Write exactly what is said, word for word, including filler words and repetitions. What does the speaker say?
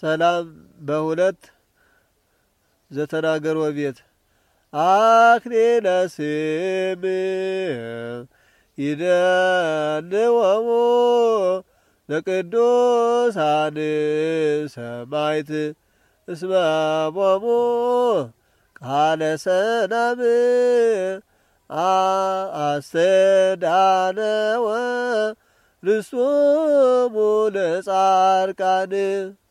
ሰላም በሁለት ዘተናገር ወቤት አክሊለ ስም ይደንወሙ ለቅዱሳን ሰማዕት እስመ ቦሙ ቃለ ሰላም አስተዳነወ ርስቶሙ ለጻድቃን